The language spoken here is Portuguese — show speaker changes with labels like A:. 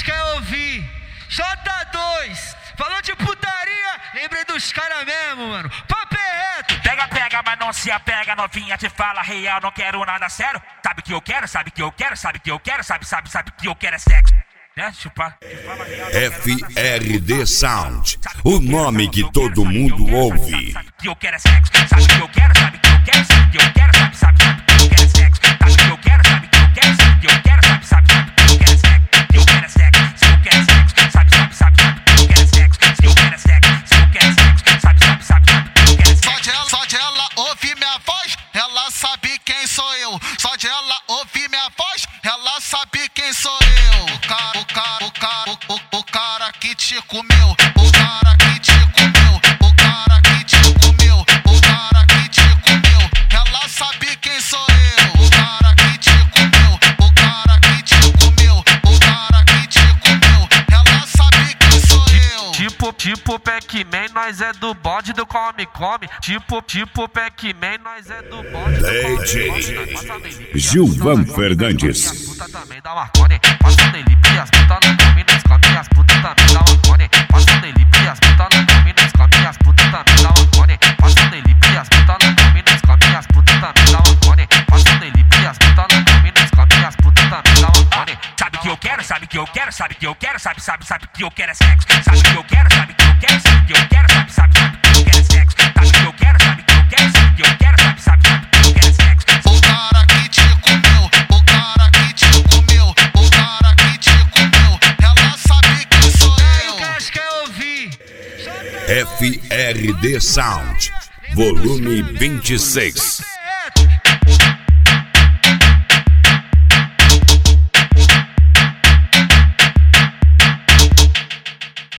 A: caras quer ouvir? J2, falou de putaria, lembrei dos caras mesmo, mano. Papo é reto.
B: Pega, pega, mas não se apega, novinha te fala real, não quero nada sério. Sabe que eu quero, sabe que eu quero, sabe que eu quero, sabe que eu quero é sexo. Né? Chupa,
C: FRD Sound, o nome que todo mundo ouve.
B: Sabe que eu quero é sexo, sabe que eu quero, sabe que eu quero, sabe que eu quero, sabe que eu quero é sexo. Sabe que eu quero, sabe que eu quero, sabe que eu quero, sabe que eu quero é sexo. Que eu quero é sexo, se eu quero é sexo, sabe que eu quero é sexo. Se eu quero é sexo, se eu quero é sexo, sabe que eu quero é sexo.
D: Só de ela ouvir minha voz, ela sabe quem sou eu. Só de ela ouvir minha voz, ela sabe quem sou eu. O cara que te comeu, o cara que te comeu, o cara que te comeu, o cara que te comeu, ela sabe quem sou eu. O cara que te comeu, o cara que te comeu, o cara que te comeu, ela sabe quem sou eu.
E: Tipo Pac-Man, nós é do bode do come. Tipo Pac-Man, nós é do bode do
C: DJ Gilvan Fernandes.
E: As puta também dá Marconi, passa nele e as puta não come, nós come, as puta também dá Marconi. Passa nele e as puta não come, nós come, as puta também dá Marconi. Passa nele e as puta não come, nós come, as puta também dá Marconi. Passa nele e as puta não come, nós come, as puta também dá Marconi.
B: Sabe que eu quero, sabe que eu quero, sabe que eu quero, sabe que eu quero é sexo. Sabe que eu quero, sabe que eu quero, sabe que eu quero, sabe que eu quero é sexo. Sabe que eu quero, sabe que eu quero, sabe que eu quero, sabe que eu quero é sexo.
D: O cara que te comeu, o cara que te comeu, o cara que te comeu, ela sabe quem sou eu.
A: Os caras quer ouvir?
C: FRD Sound, volume 26.